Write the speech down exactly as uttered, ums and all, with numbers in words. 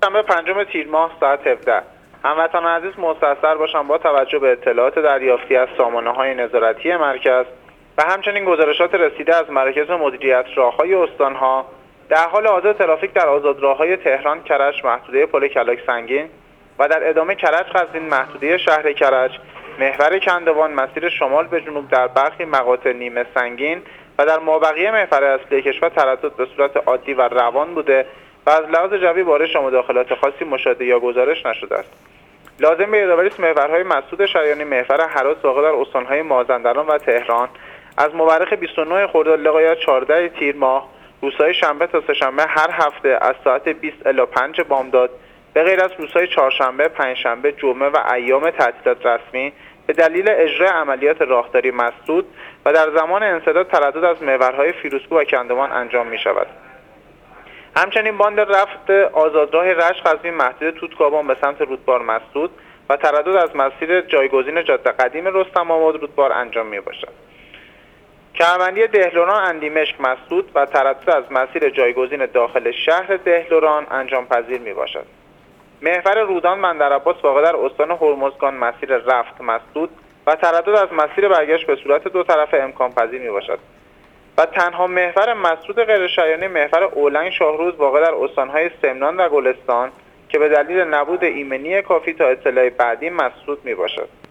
شنبه پنجم تیر ماه ساعت هفده. هموطنان عزیز مستحضر باشند با توجه به اطلاعات دریافتی از سامانه‌های نظارتی مرکز و همچنین گزارشات رسیده از مراکز مدیریت راه‌های استان‌ها در حال حاضر ترافیک در آزادراه‌های تهران کرج محدوده پل کلاک سنگین و در ادامه کرج قزوین محدوده شهر کرج، محور کندوان مسیر شمال به جنوب در برخی مقاطع نیمه سنگین و در مابقی محور اصلی کشور تردد به صورت عادی و روان بوده و از لحاظ جوی بارش و مداخلات خاصی مشاهده یا گزارش نشده است. لازم به یادآوری است محورهای مسدود شریانی محور هراس واقع در استان‌های مازندران و تهران از مورخ بیست و نه خرداد لغایت چهارده تیر ماه روزهای شنبه تا سه‌شنبه هر هفته از ساعت بیست الی پنج بامداد به غیر از روزهای چهارشنبه، پنجشنبه، جمعه و ایام تعطیلات رسمی به دلیل اجرای عملیات راهداری مسدود و در زمان انسداد تردد از محورهای فیروزکوه و کندوان انجام می شود. همچنین باند رفت آزادراه رشت قزوین محدود توتکابان به سمت رودبار مسدود و تردد از مسیر جایگزین جاده قدیم رستم آباد رودبار انجام می باشد. کمربندی دهلوران اندیمشک مسدود و تردد از مسیر جایگزین داخل شهر دهلوران انجام پذیر می باشد. محور رودان بندرعباس واقع در استان هرمزگان مسیر رفت مسدود و تردد از مسیر برگشت به صورت دو طرفه امکان پذیر می باشد. و تنها محور مسدود غیر شریانی محور اولنگ شاهروز واقع در استان‌های سمنان و گلستان که به دلیل نبود ایمنی کافی تا اطلاع بعدی مسدود می باشد.